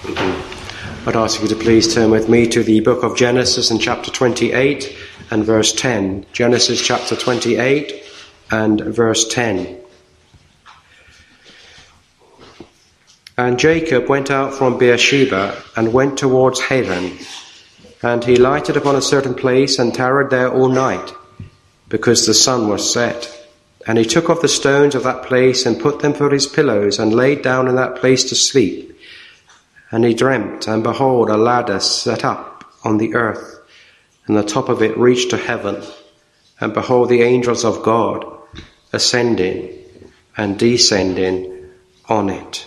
I'd ask you to please turn with me to the book of Genesis in chapter 28 and verse 10. Genesis chapter 28 and verse 10. And Jacob went out from Beersheba and went towards Haran. And he lighted upon a certain place and tarried there all night, because the sun was set. And he took off the stones of that place and put them for his pillows, and laid down in that place to sleep. And he dreamt, and behold, a ladder set up on the earth, and the top of it reached to heaven. And behold, the angels of God ascending and descending on it.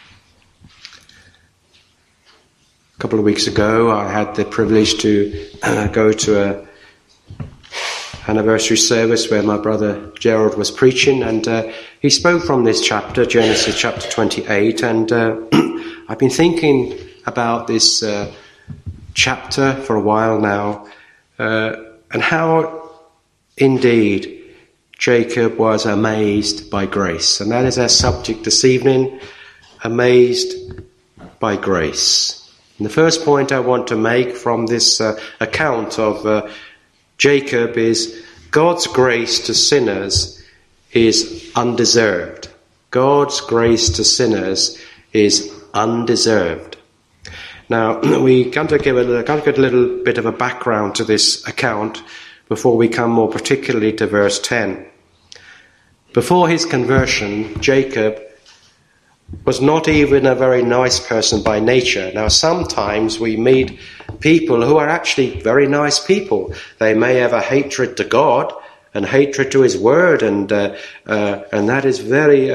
A couple of weeks ago, I had the privilege to go to an anniversary service where my brother Gerald was preaching, and he spoke from this chapter, Genesis chapter 28, and I've been thinking about this chapter for a while now, and how indeed Jacob was amazed by grace. And that is our subject this evening, amazed by grace. And the first point I want to make from this account of Jacob is God's grace to sinners is undeserved. God's grace to sinners is undeserved. Now, we got to give a little bit of a background to this account before we come more particularly to verse 10. Before his conversion, Jacob was not even a very nice person by nature. Now, sometimes we meet people who are actually very nice people. They may have a hatred to God and hatred to his word, and that is very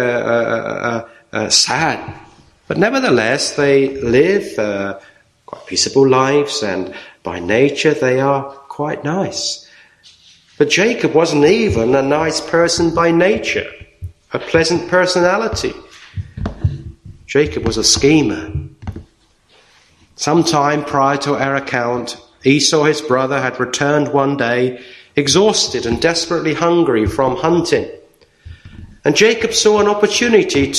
sad. But nevertheless, they live quite peaceable lives, and by nature they are quite nice. But Jacob wasn't even a nice person by nature, a pleasant personality. Jacob was a schemer. Sometime prior to our account, Esau, his brother, had returned one day, exhausted and desperately hungry from hunting. And Jacob saw an opportunity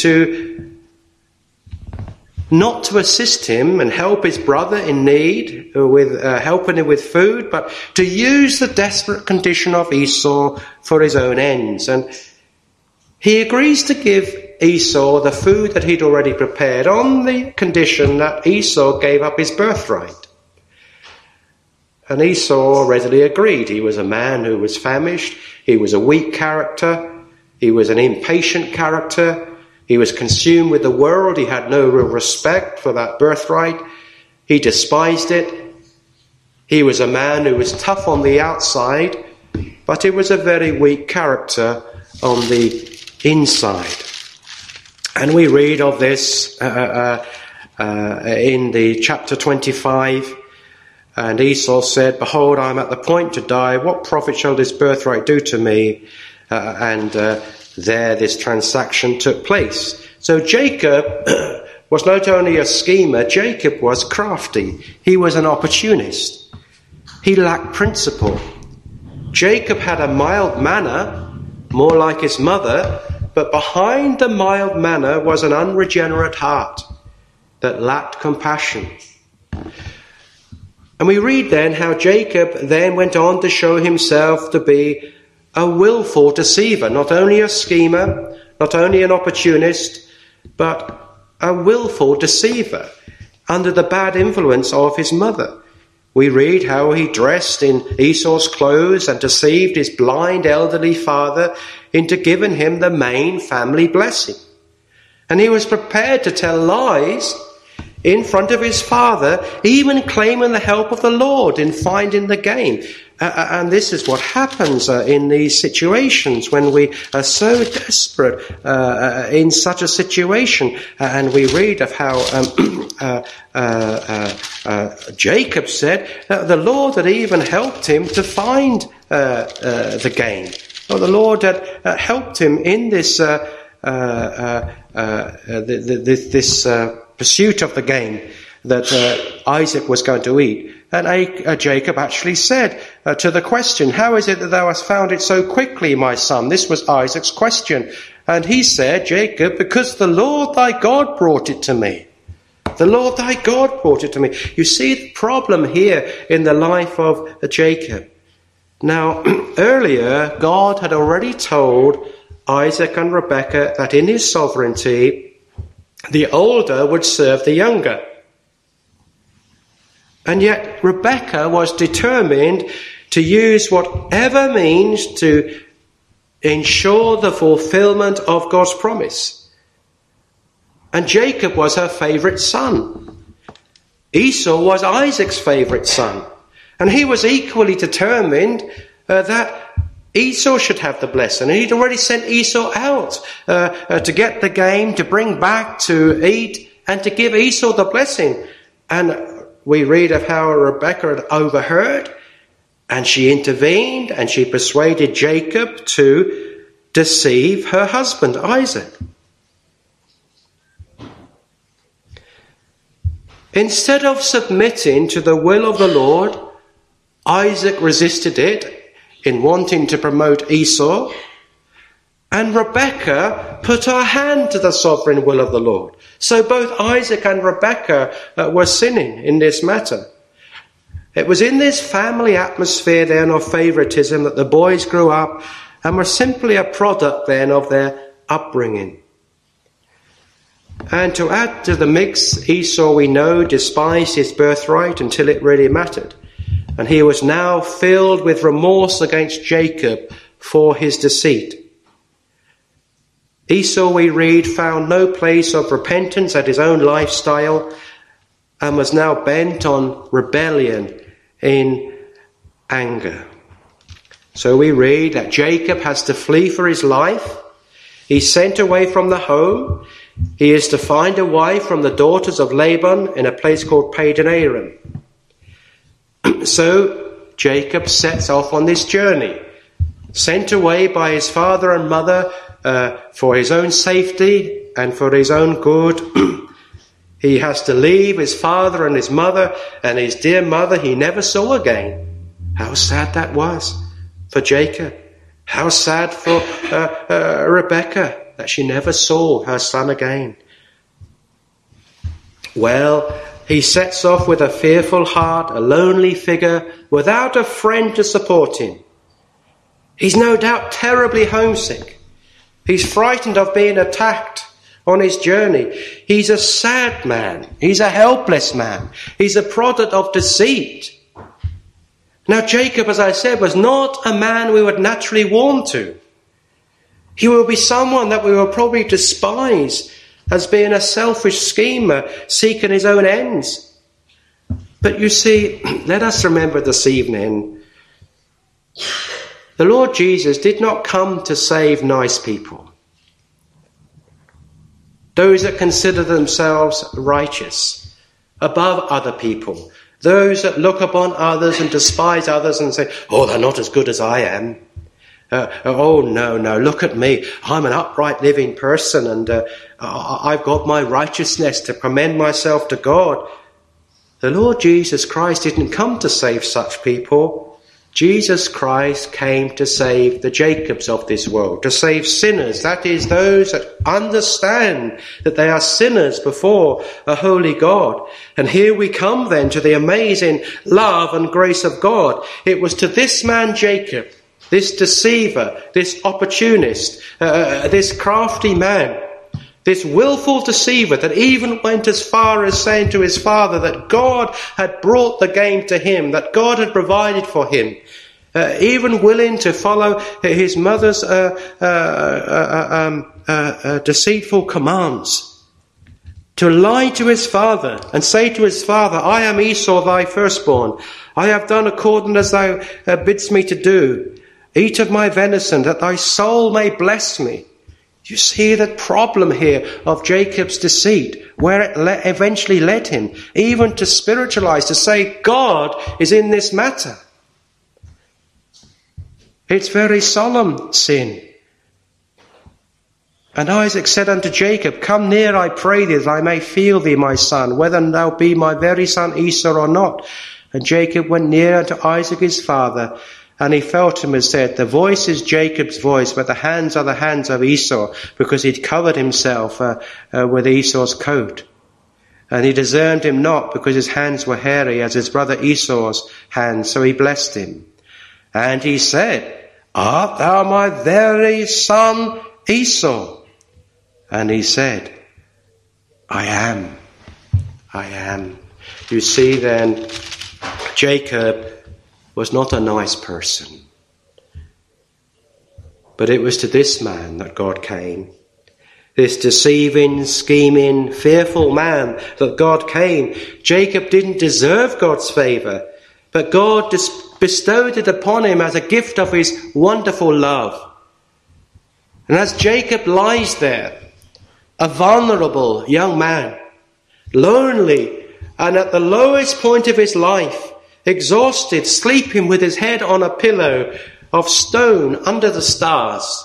not to assist him and help his brother in need, with helping him with food, but to use the desperate condition of Esau for his own ends. And he agrees to give Esau the food that he'd already prepared on the condition that Esau gave up his birthright. And Esau readily agreed. He was a man who was famished. He was a weak character. He was an impatient character. He was consumed with the world. He had no real respect for that birthright. He despised it. He was a man who was tough on the outside, but he was a very weak character on the inside. And we read of this in the chapter 25. And Esau said, "Behold, I am at the point to die. What profit shall this birthright do to me?" There this transaction took place. So Jacob was not only a schemer, Jacob was crafty. He was an opportunist. He lacked principle. Jacob had a mild manner, more like his mother, but behind the mild manner was an unregenerate heart that lacked compassion. And we read then how Jacob then went on to show himself to be a willful deceiver, not only a schemer, not only an opportunist, but a willful deceiver under the bad influence of his mother. We read how he dressed in Esau's clothes and deceived his blind elderly father into giving him the main family blessing. And he was prepared to tell lies in front of his father, even claiming the help of the Lord in finding the gain. And this is what happens in these situations when we are so desperate in such a situation. And we read of how Jacob said that the Lord had even helped him to find the gain. Or the Lord had helped him in this pursuit of the gain that Isaac was going to eat. And Jacob actually said to the question, "How is it that thou hast found it so quickly, my son?" This was Isaac's question. And he said, Jacob, "Because the Lord thy God brought it to me." The Lord thy God brought it to me. You see the problem here in the life of Jacob. Now, earlier, God had already told Isaac and Rebekah that in his sovereignty, the older would serve the younger. And yet, Rebekah was determined to use whatever means to ensure the fulfillment of God's promise. And Jacob was her favourite son. Esau was Isaac's favourite son. And he was equally determined that Esau should have the blessing. And he'd already sent Esau out to get the game, to bring back, to eat, and to give Esau the blessing. And we read of how Rebekah had overheard, and she intervened, and she persuaded Jacob to deceive her husband, Isaac. Instead of submitting to the will of the Lord, Isaac resisted it in wanting to promote Esau, and Rebekah put her hand to the sovereign will of the Lord. So both Isaac and Rebekah were sinning in this matter. It was in this family atmosphere then of favoritism that the boys grew up and were simply a product then of their upbringing. And to add to the mix, Esau, we know, despised his birthright until it really mattered. And he was now filled with remorse against Jacob for his deceit. Esau, we read, found no place of repentance at his own lifestyle and was now bent on rebellion in anger. So we read that Jacob has to flee for his life. He's sent away from the home. He is to find a wife from the daughters of Laban in a place called Padan Aram. So Jacob sets off on this journey, sent away by his father and mother for his own safety and for his own good. He has to leave his father and his mother, and his dear mother he never saw again. How sad that was for Jacob. How sad for Rebekah that she never saw her son again. Well, he sets off with a fearful heart, a lonely figure, without a friend to support him. He's no doubt terribly homesick. He's frightened of being attacked on his journey. He's a sad man. He's a helpless man. He's a product of deceit. Now, Jacob, as I said, was not a man we would naturally warm to. He will be someone that we will probably despise as being a selfish schemer seeking his own ends. But you see, let us remember this evening, the Lord Jesus did not come to save nice people, those that consider themselves righteous above other people, those that look upon others and despise others and say, oh, they're not as good as I am. Oh, no, look at me. I'm an upright living person and I've got my righteousness to commend myself to God. The Lord Jesus Christ didn't come to save such people. Jesus Christ came to save the Jacobs of this world, to save sinners. That is, those that understand that they are sinners before a holy God. And here we come then to the amazing love and grace of God. It was to this man Jacob, this deceiver, this opportunist, this crafty man, this willful deceiver that even went as far as saying to his father that God had brought the game to him, that God had provided for him, even willing to follow his mother's deceitful commands, to lie to his father and say to his father, I am Esau thy firstborn. I have done according as thou bidst me to do. Eat of my venison that thy soul may bless me. You see the problem here of Jacob's deceit, where it eventually led him even to spiritualize, to say God is in this matter. It's very solemn sin. And Isaac said unto Jacob, come near, I pray thee, that I may feel thee, my son, whether thou be my very son Esau or not. And Jacob went near unto Isaac his father, and he felt him and said, the voice is Jacob's voice, but the hands are the hands of Esau, because he'd covered himself with Esau's coat. And he discerned him not, because his hands were hairy as his brother Esau's hands, so he blessed him. And he said, Art thou my very son Esau? And he said, I am. I am. You see then, Jacob was not a nice person. But it was to this man that God came. This deceiving, scheming, fearful man that God came. Jacob didn't deserve God's favour, but God bestowed it upon him as a gift of his wonderful love. And as Jacob lies there, a vulnerable young man, lonely and at the lowest point of his life, exhausted, sleeping with his head on a pillow of stone under the stars,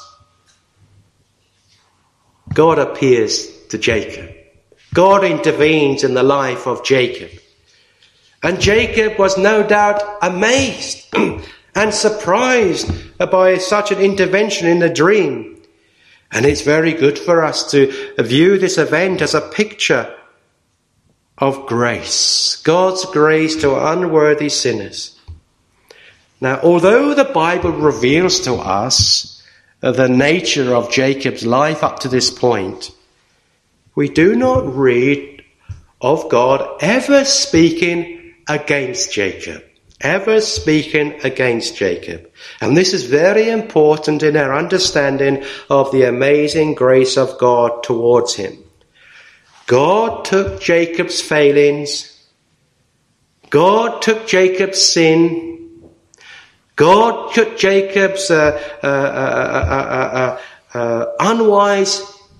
God appears to Jacob. God intervenes in the life of Jacob. And Jacob was no doubt amazed and surprised by such an intervention in the dream. And it's very good for us to view this event as a picture of grace. God's grace to unworthy sinners. Now, although the Bible reveals to us the nature of Jacob's life up to this point, we do not read of God ever speaking against Jacob. Ever speaking against Jacob. And this is very important in our understanding of the amazing grace of God towards him. God took Jacob's failings. God took Jacob's sin. God took Jacob's unwise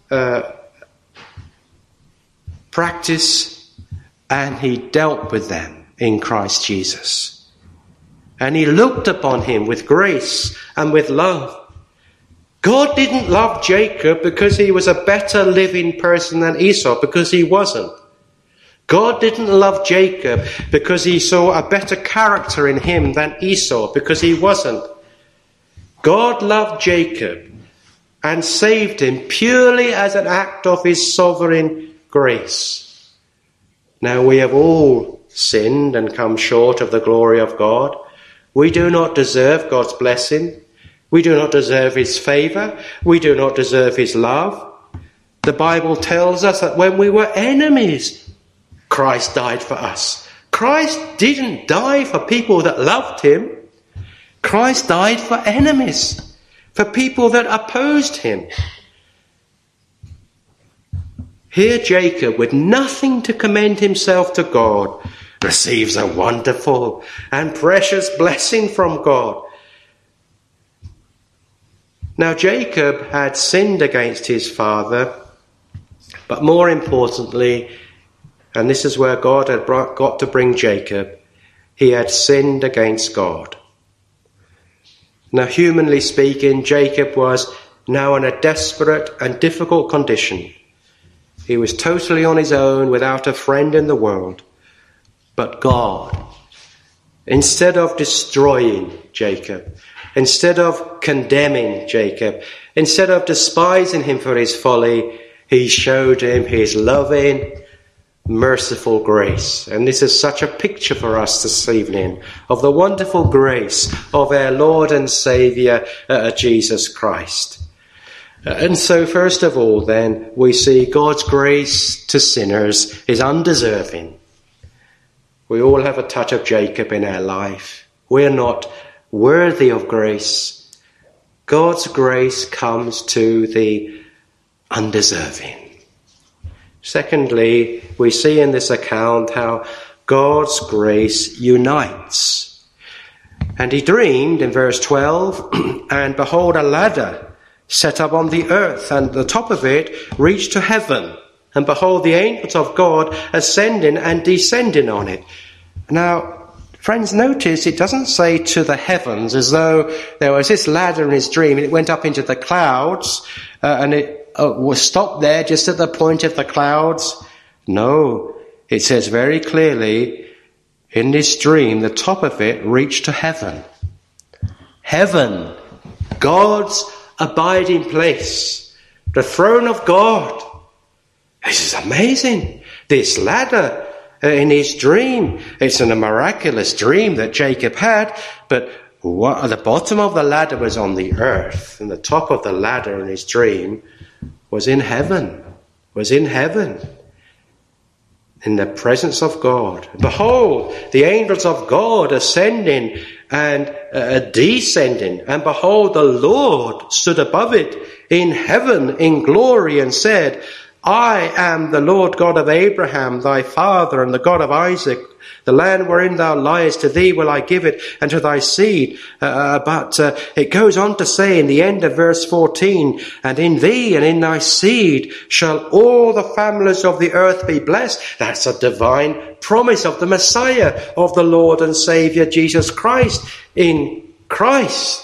practice, and he dealt with them in Christ Jesus. And he looked upon him with grace and with love. God didn't love Jacob because he was a better living person than Esau, because he wasn't. God didn't love Jacob because he saw a better character in him than Esau, because he wasn't. God loved Jacob and saved him purely as an act of his sovereign grace. Now, we have all sinned and come short of the glory of God. We do not deserve God's blessing. We do not deserve his favour. We do not deserve his love. The Bible tells us that when we were enemies, Christ died for us. Christ didn't die for people that loved him. Christ died for enemies, for people that opposed him. Here Jacob, with nothing to commend himself to God, receives a wonderful and precious blessing from God. Now Jacob had sinned against his father, but more importantly, and this is where God had got to bring Jacob, he had sinned against God. Now, humanly speaking, Jacob was now in a desperate and difficult condition. He was totally on his own, without a friend in the world. But God, instead of destroying Jacob, instead of condemning Jacob, instead of despising him for his folly, he showed him his loving, merciful grace. And this is such a picture for us this evening of the wonderful grace of our Lord and Saviour, Jesus Christ. And so first of all then, we see God's grace to sinners is undeserving. We all have a touch of Jacob in our life. We're not worthy of grace. God's grace comes to the undeserving. Secondly, we see in this account how God's grace unites. And he dreamed in verse 12, and behold, a ladder set up on the earth, and the top of it reached to heaven. And behold, the angels of God ascending and descending on it. Now, friends, notice it doesn't say to the heavens, as though there was this ladder in his dream, and it went up into the clouds, and it was stopped there just at the point of the clouds. No, it says very clearly in this dream, the top of it reached to heaven. Heaven, God's abiding place, the throne of God. This is amazing. this ladder in his dream. It's a miraculous dream that Jacob had, but at the bottom of the ladder was on the earth, and the top of the ladder in his dream was in heaven, in the presence of God. Behold, the angels of God ascending and descending, and behold, the Lord stood above it in heaven in glory and said, I am the Lord God of Abraham, thy father, and the God of Isaac. The land wherein thou liest, to thee will I give it, and to thy seed. But it goes on to say in the end of verse 14, and in thee and in thy seed shall all the families of the earth be blessed. That's a divine promise of the Messiah, of the Lord and Saviour Jesus Christ. In Christ,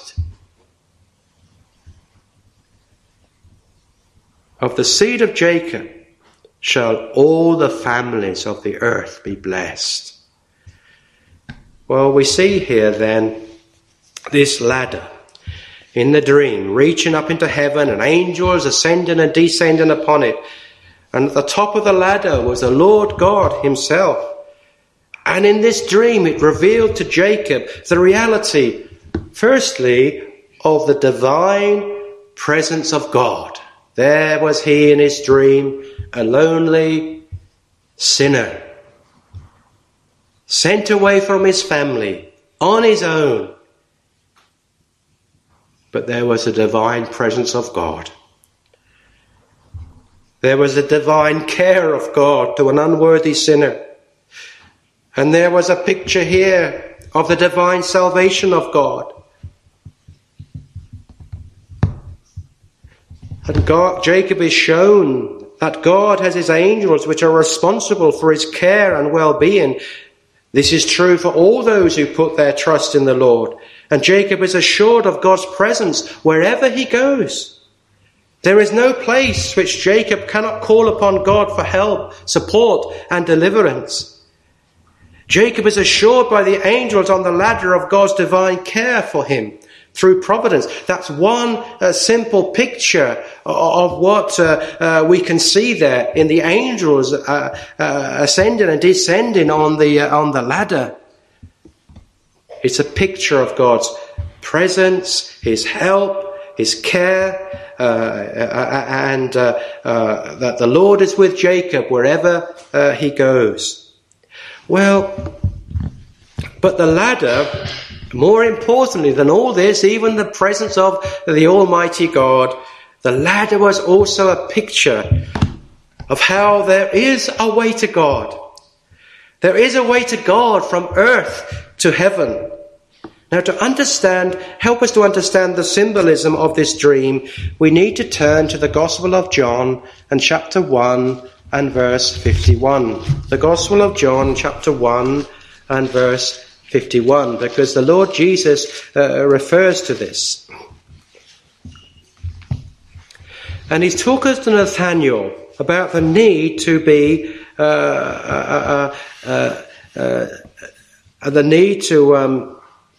of the seed of Jacob shall all the families of the earth be blessed. Well, we see here then this ladder in the dream, reaching up into heaven, and angels ascending and descending upon it. And at the top of the ladder was the Lord God himself. And in this dream it revealed to Jacob the reality, firstly, of the divine presence of God. There was he in his dream, a lonely sinner, sent away from his family, on his own. But there was a divine presence of God. There was a divine care of God to an unworthy sinner. And there was a picture here of the divine salvation of God. And Jacob is shown that God has his angels which are responsible for his care and well-being. This is true for all those who put their trust in the Lord. And Jacob is assured of God's presence wherever he goes. There is no place which Jacob cannot call upon God for help, support, and deliverance. Jacob is assured by the angels on the ladder of God's divine care for him through providence. That's one simple picture of what we can see there in the angels ascending and descending on the ladder. It's a picture of God's presence, his help, his care, and that the Lord is with Jacob wherever he goes. Well, but the ladder, more importantly than all this, even the presence of the Almighty God, the ladder was also a picture of how there is a way to God. There is a way to God from earth to heaven. Now, to help us to understand the symbolism of this dream, we need to turn to the Gospel of John and chapter 1 and verse 51. The Gospel of John, chapter 1 and verse 51, because the Lord Jesus refers to this. And he's talking to Nathanael about the need to be, the need to,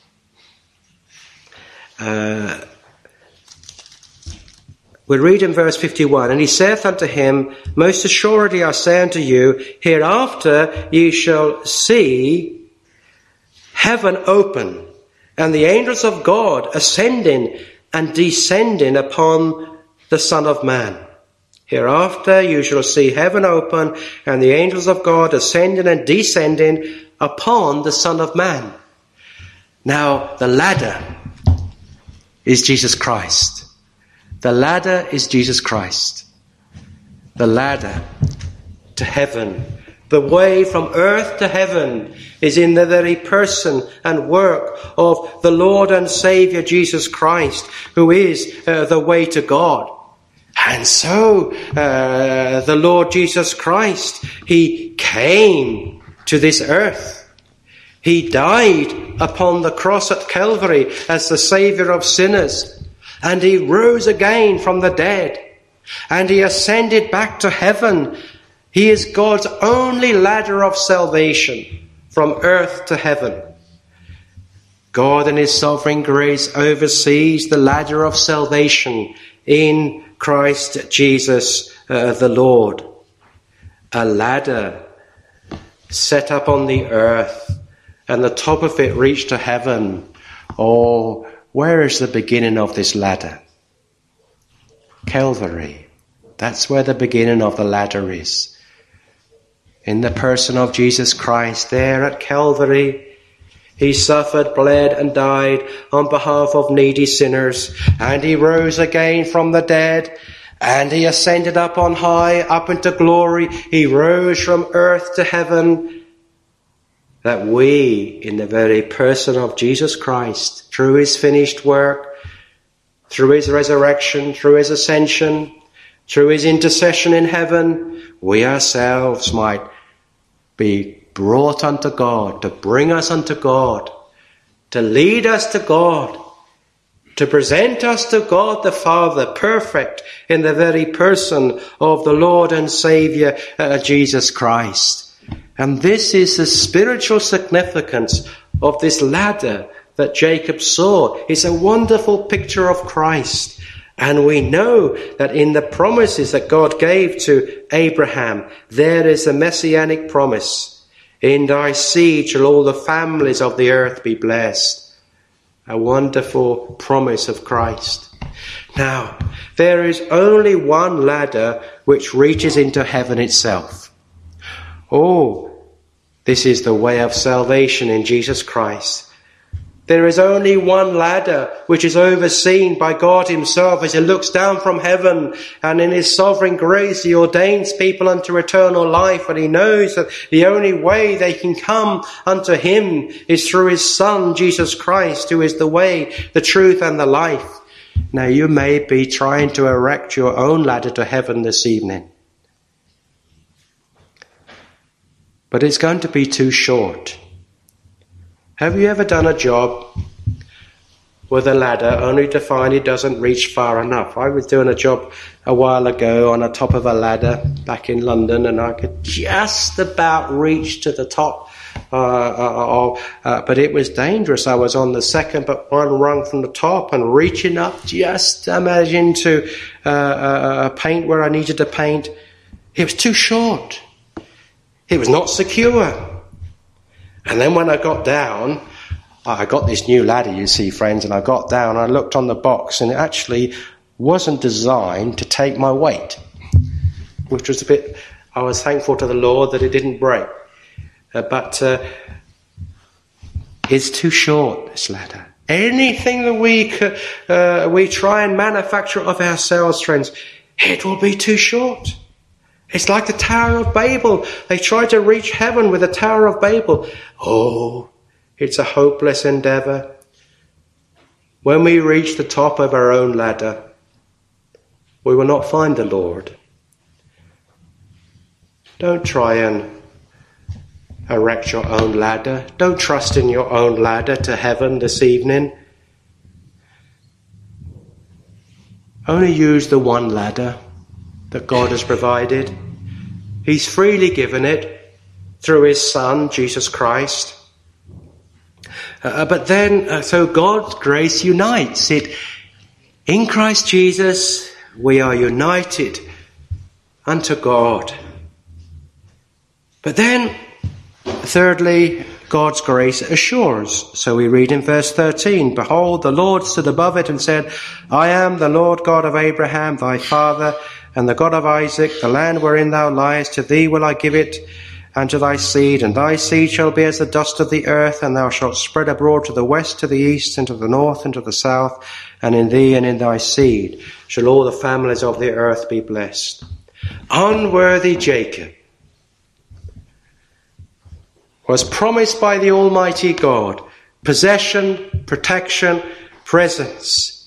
we read in verse 51, and he saith unto him, Most assuredly I say unto you, hereafter ye shall see heaven open, and the angels of God ascending and descending upon the Son of Man. Hereafter you shall see heaven open, and the angels of God ascending and descending upon the Son of Man. Now, the ladder is Jesus Christ. The ladder is Jesus Christ. The ladder to heaven. The way from earth to heaven is in the very person and work of the Lord and Saviour Jesus Christ, who is the way to God. And so the Lord Jesus Christ, he came to this earth. He died upon the cross at Calvary as the Saviour of sinners. And he rose again from the dead. And he ascended back to heaven. He is God's only ladder of salvation from earth to heaven. God in his sovereign grace oversees the ladder of salvation in Christ Jesus the Lord. a ladder set up on the earth, and the top of it reached to heaven. Oh, where is the beginning of this ladder? Calvary. That's where the beginning of the ladder is. In the person of Jesus Christ, there at Calvary, he suffered, bled, and died on behalf of needy sinners, and he rose again from the dead, and he ascended up on high, up into glory. He rose from earth to heaven, that we, in the very person of Jesus Christ, through his finished work, through his resurrection, through his ascension, through his intercession in heaven, we ourselves might be brought unto God, to bring us unto God, to lead us to God, to present us to God the Father, perfect in the very person of the Lord and Saviour, Jesus Christ. And this is the spiritual significance of this ladder that Jacob saw. It's a wonderful picture of Christ. And we know that in the promises that God gave to Abraham, there is a messianic promise. In thy seed shall all the families of the earth be blessed. A wonderful promise of Christ. Now, there is only one ladder which reaches into heaven itself. Oh, this is the way of salvation in Jesus Christ. There is only one ladder which is overseen by God himself as he looks down from heaven, and in his sovereign grace he ordains people unto eternal life, and he knows that the only way they can come unto him is through his Son, Jesus Christ, who is the way, the truth and the life. Now you may be trying to erect your own ladder to heaven this evening, but it's going to be too short. Have you ever done a job with a ladder only to find it doesn't reach far enough? I was doing a job a while ago on the top of a ladder back in London, and I could just about reach to the top, but it was dangerous. I was on the second but one rung from the top and reaching up, just imagine, to paint where I needed to paint. It was too short. It was not secure. And then when I got down, I got this new ladder, you see, friends, and I got down, I looked on the box, and it actually wasn't designed to take my weight, which was I was thankful to the Lord that it didn't break. But it's too short, this ladder. Anything that we try and manufacture of ourselves, friends, it will be too short. It's like the Tower of Babel. They tried to reach heaven with the Tower of Babel. Oh, it's a hopeless endeavour. When we reach the top of our own ladder, we will not find the Lord. Don't try and erect your own ladder. Don't trust in your own ladder to heaven this evening. Only use the one ladder that God has provided. He's freely given it through his Son, Jesus Christ. But then, so God's grace unites it. In Christ Jesus, we are united unto God. But then, thirdly, God's grace assures. So we read in verse 13, Behold, the Lord stood above it and said, I am the Lord God of Abraham, thy father, and the God of Isaac. The land wherein thou liest, to thee will I give it, and to thy seed. And thy seed shall be as the dust of the earth, and thou shalt spread abroad to the west, to the east, and to the north, and to the south. And in thee and in thy seed shall all the families of the earth be blessed. Unworthy Jacob was promised by the Almighty God possession, protection, presence,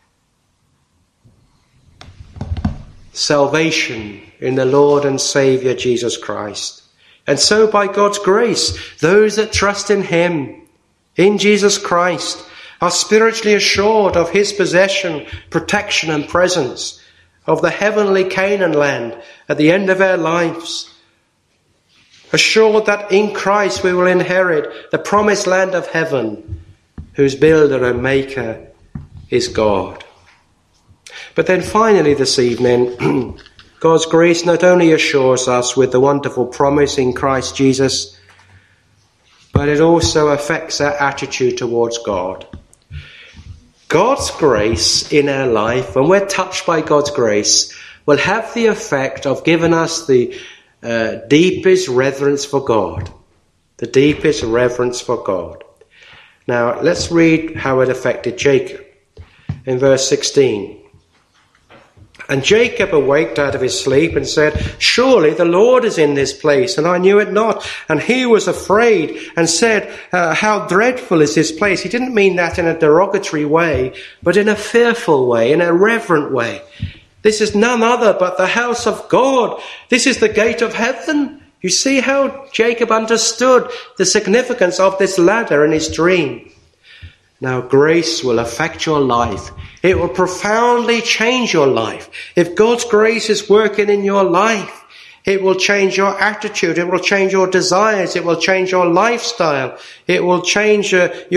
salvation in the Lord and Saviour Jesus Christ. And so by God's grace, those that trust in him, in Jesus Christ, are spiritually assured of his possession, protection and presence, of the heavenly Canaan land at the end of our lives, assured that in Christ we will inherit the promised land of heaven, whose builder and maker is God. But then finally this evening, God's grace not only assures us with the wonderful promise in Christ Jesus, but it also affects our attitude towards God. God's grace in our life, when we're touched by God's grace, will have the effect of giving us the deepest reverence for God. The deepest reverence for God. Now, let's read how it affected Jacob. In verse 16. And Jacob awaked out of his sleep and said, surely the Lord is in this place, and I knew it not. And he was afraid and said, how dreadful is this place. He didn't mean that in a derogatory way, but in a fearful way, in a reverent way. This is none other but the house of God. This is the gate of heaven. You see how Jacob understood the significance of this ladder in his dream. Now, grace will affect your life. It will profoundly change your life. If God's grace is working in your life, it will change your attitude. It will change your desires. It will change your lifestyle. It will change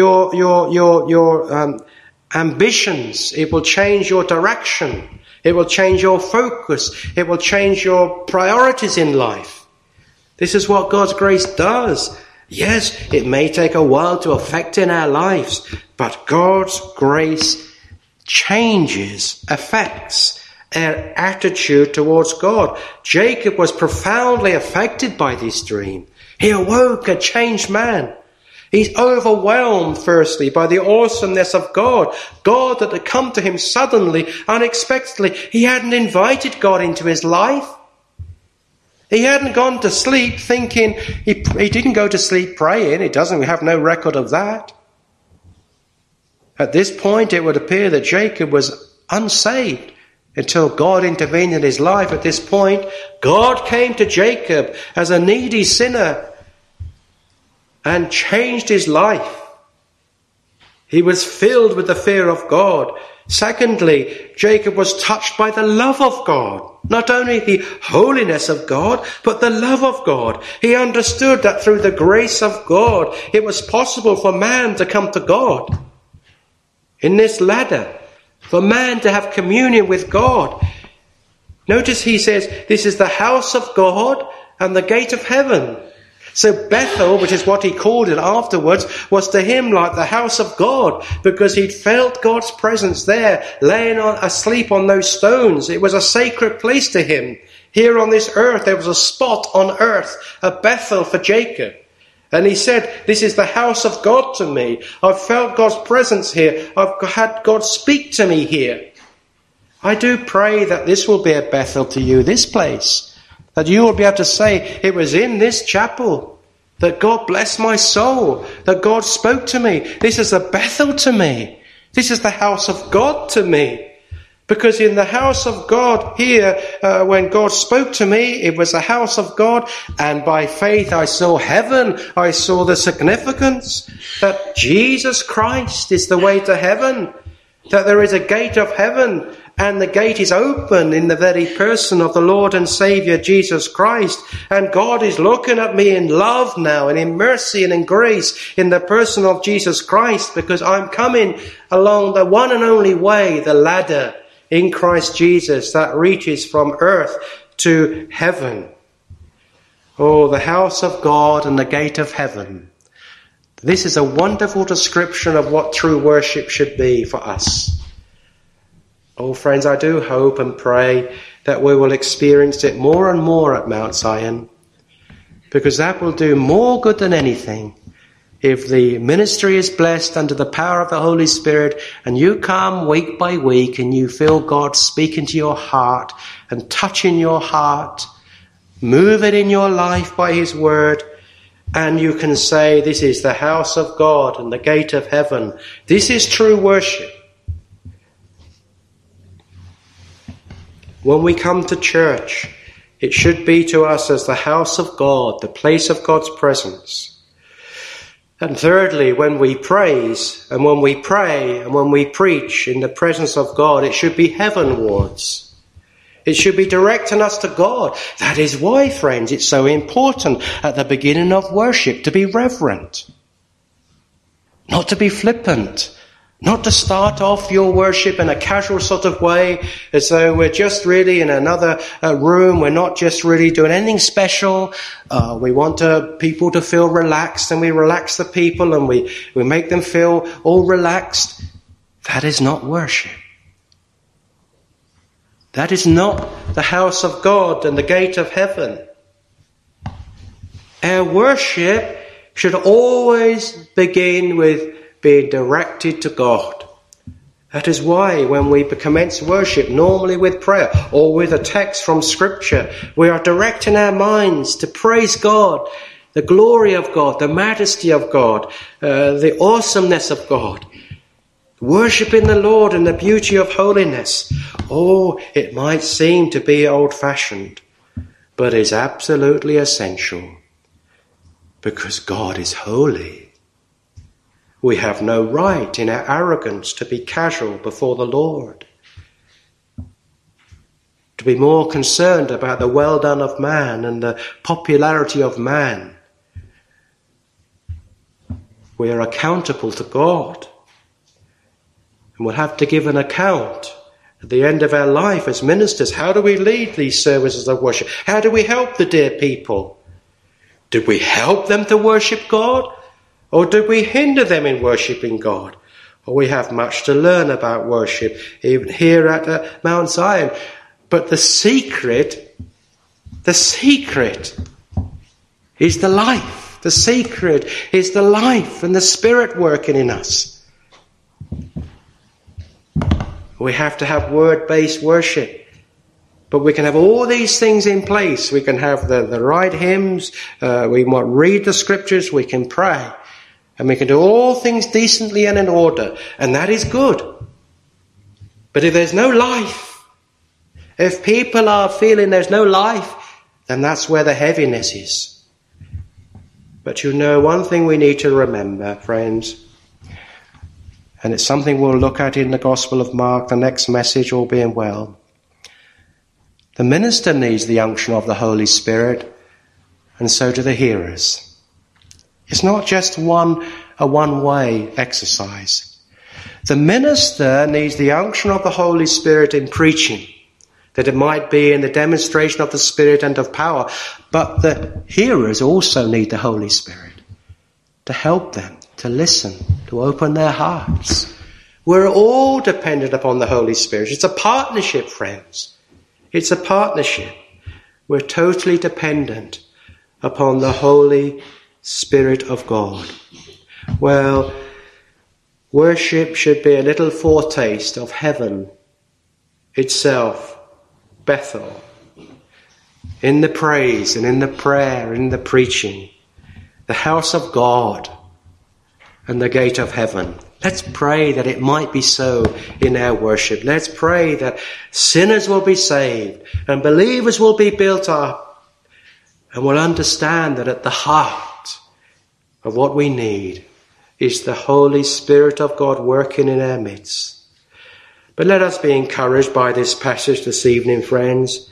your ambitions. It will change your direction. It will change your focus. It will change your priorities in life. This is what God's grace does. Yes, it may take a while to affect in our lives, but God's grace changes, affects our attitude towards God. Jacob was profoundly affected by this dream. He awoke a changed man. He's overwhelmed, firstly, by the awesomeness of God. God that had come to him suddenly, unexpectedly. He hadn't invited God into his life. He hadn't gone to sleep thinking, he didn't go to sleep praying. We have no record of that. At this point, it would appear that Jacob was unsaved until God intervened in his life. At this point, God came to Jacob as a needy sinner and changed his life. He was filled with the fear of God. Secondly, Jacob was touched by the love of God. Not only the holiness of God, but the love of God. He understood that through the grace of God, it was possible for man to come to God. In this ladder, for man to have communion with God. Notice he says, this is the house of God and the gate of heaven. So Bethel, which is what he called it afterwards, was to him like the house of God, because he'd felt God's presence there, laying asleep on those stones. It was a sacred place to him. Here on this earth, there was a spot on earth, a Bethel for Jacob. And he said, this is the house of God to me. I've felt God's presence here. I've had God speak to me here. I do pray that this will be a Bethel to you, this place. That you will be able to say, it was in this chapel that God blessed my soul, that God spoke to me. This is a Bethel to me. This is the house of God to me. Because in the house of God here, when God spoke to me, it was the house of God. And by faith I saw heaven. I saw the significance that Jesus Christ is the way to heaven. That there is a gate of heaven. And the gate is open in the very person of the Lord and Saviour Jesus Christ. And God is looking at me in love now and in mercy and in grace in the person of Jesus Christ, because I'm coming along the one and only way, the ladder in Christ Jesus that reaches from earth to heaven. Oh, the house of God and the gate of heaven. This is a wonderful description of what true worship should be for us. Oh, friends, I do hope and pray that we will experience it more and more at Mount Zion, because that will do more good than anything. If the ministry is blessed under the power of the Holy Spirit, and you come week by week and you feel God speaking to your heart and touching your heart, move it in your life by his word, and you can say, this is the house of God and the gate of heaven. This is true worship. When we come to church, it should be to us as the house of God, the place of God's presence. And thirdly, when we praise and when we pray and when we preach in the presence of God, it should be heavenwards. It should be directing us to God. That is why, friends, it's so important at the beginning of worship to be reverent, not to be flippant, Not to start off your worship in a casual sort of way, as though we're just really in another room. We're not just really doing anything special. We want people to feel relaxed, and we relax the people, and we make them feel all relaxed. That is not worship. That is not the house of God and the gate of heaven. Our worship should always begin with being directed to God. That is why when we commence worship, normally with prayer or with a text from Scripture, we are directing our minds to praise God, the glory of God, the majesty of God, the awesomeness of God, worshiping the Lord in the beauty of holiness. Oh, it might seem to be old-fashioned, but is absolutely essential, because God is holy. We have no right in our arrogance to be casual before the Lord, to be more concerned about the well done of man and the popularity of man. We are accountable to God, and we'll have to give an account at the end of our life as ministers. How do we lead these services of worship? How do we help the dear people? Did we help them to worship God? Or did we hinder them in worshipping God? Well, we have much to learn about worship, even here at Mount Zion. But the secret is the life. The secret is the life and the Spirit working in us. We have to have word-based worship. But we can have all these things in place. We can have the right hymns. We might read the Scriptures. We can pray. And we can do all things decently and in order. And that is good. But if there's no life, if people are feeling there's no life, then that's where the heaviness is. But you know, one thing we need to remember, friends, and it's something we'll look at in the Gospel of Mark, the next message, all being well. The minister needs the unction of the Holy Spirit, and so do the hearers. It's not just a one-way exercise. The minister needs the unction of the Holy Spirit in preaching, that it might be in the demonstration of the Spirit and of power. But the hearers also need the Holy Spirit to help them, to listen, to open their hearts. We're all dependent upon the Holy Spirit. It's a partnership, friends. It's a partnership. We're totally dependent upon the Holy Spirit of God. Well, worship should be a little foretaste of heaven itself, Bethel, in the praise and in the prayer, in the preaching, the house of God and the gate of heaven. Let's pray that it might be so in our worship. Let's pray that sinners will be saved and believers will be built up, and will understand that at the heart of what we need is the Holy Spirit of God working in our midst. But let us be encouraged by this passage this evening, friends.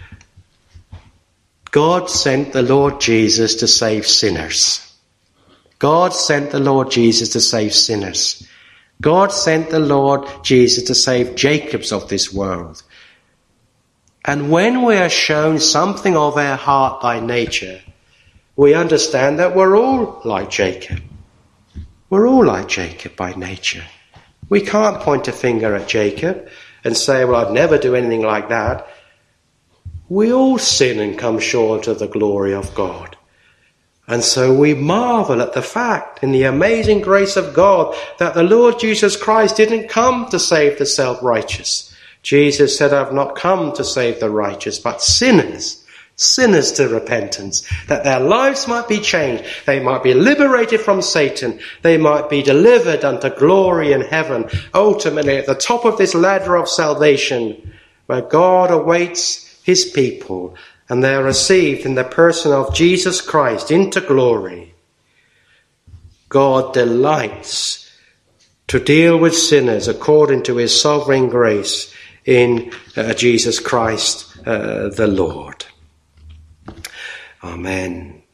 God sent the Lord Jesus to save sinners. God sent the Lord Jesus to save sinners. God sent the Lord Jesus to save Jacobs of this world. And when we are shown something of our heart by nature, we understand that we're all like Jacob. We're all like Jacob by nature. We can't point a finger at Jacob and say, well, I'd never do anything like that. We all sin and come short of the glory of God. And so we marvel at the fact, in the amazing grace of God, that the Lord Jesus Christ didn't come to save the self-righteous. Jesus said, I've not come to save the righteous, but sinners to repentance, that their lives might be changed, they might be liberated from Satan, they might be delivered unto glory in heaven, ultimately at the top of this ladder of salvation, where God awaits his people, and they are received in the person of Jesus Christ into glory. God delights to deal with sinners according to his sovereign grace in Jesus Christ the Lord. Amen.